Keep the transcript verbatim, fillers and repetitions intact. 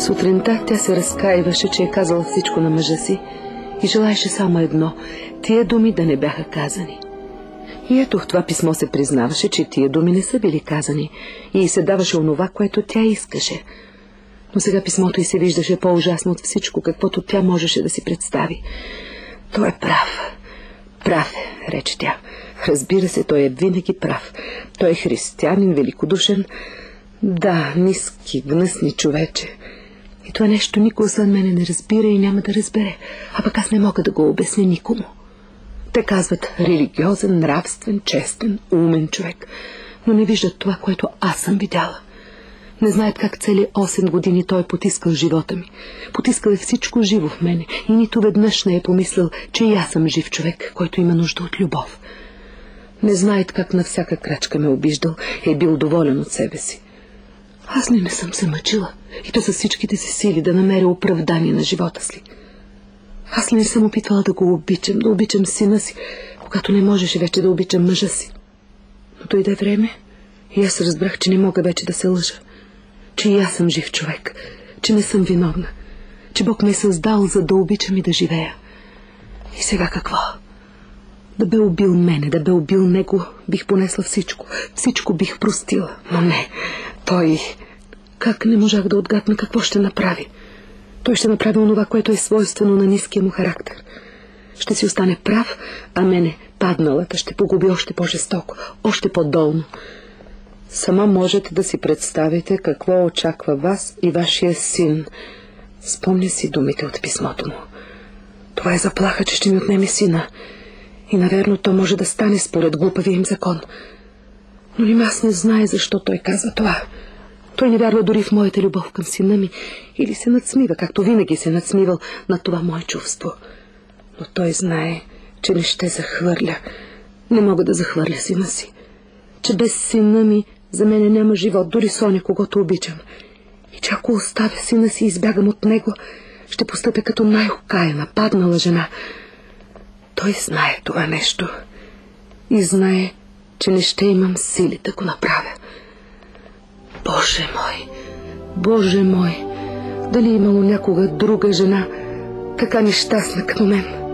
Сутринта тя се разкаиваше, че е казала всичко на мъжа си и желаеше само едно – тия думи да не бяха казани. И ето в това писмо се признаваше, че тия думи не са били казани и й се даваше онова, което тя искаше. Но сега писмото й се виждаше по-ужасно от всичко, каквото тя можеше да си представи. Той е прав. Прав е, рече тя. Разбира се, той е винаги прав. Той е християнин, великодушен. Да, ниски, гнъсни човече. И това нещо никой освен мене не разбира и няма да разбере. А пък аз не мога да го обясня никому. Те казват религиозен, нравствен, честен, умен човек, но не виждат това, което аз съм видяла. Не знаят как цели осем години той е потискал живота ми. Потискал е всичко живо в мене и нито веднъж не е помислил, че и аз съм жив човек, който има нужда от любов. Не знаят как на всяка крачка ме обиждал и е бил доволен от себе си. Аз ли не съм се мъчила и то с всичките си сили да намеря оправдание на живота си? Аз ли не съм опитвала да го обичам, да обичам сина си, когато не можеше вече да обичам мъжа си? Но дойде време и аз разбрах, че не мога вече да се лъжа, че и аз съм жив човек, че не съм виновна, че Бог ме е създал, за да обичам и да живея. И сега какво? Да бе убил мене, да бе убил него, бих понесла всичко, всичко бих простила, но не, той... Как не можах да отгадна какво ще направи? Той ще направи онова, което е свойствено на ниския му характер. Ще си остане прав, а мене, падналата, ще погуби още по-жестоко, още по-долно. Сама можете да си представите какво очаква вас и вашия син. Спомня си думите от писмото му. Това е заплаха, че ще ми отнеме сина. И, наверно, то може да стане според глупавия им закон. Но нима аз не знае защо той казва това. Той не вярва дори в моята любов към сина ми или се надсмива, както винаги се надсмивал на това мое чувство. Но той знае, че не ще захвърля. Не мога да захвърля сина си. Че без сина ми за мене няма живот, дори Соня, когото обичам. И че ако оставя сина си и избягам от него, ще постъпя като най-окаяна, паднала жена. Той знае това нещо и знае, че не ще имам сили да го направя. Боже мой, Боже мой, дали имало някога друга жена така нещастна като мен?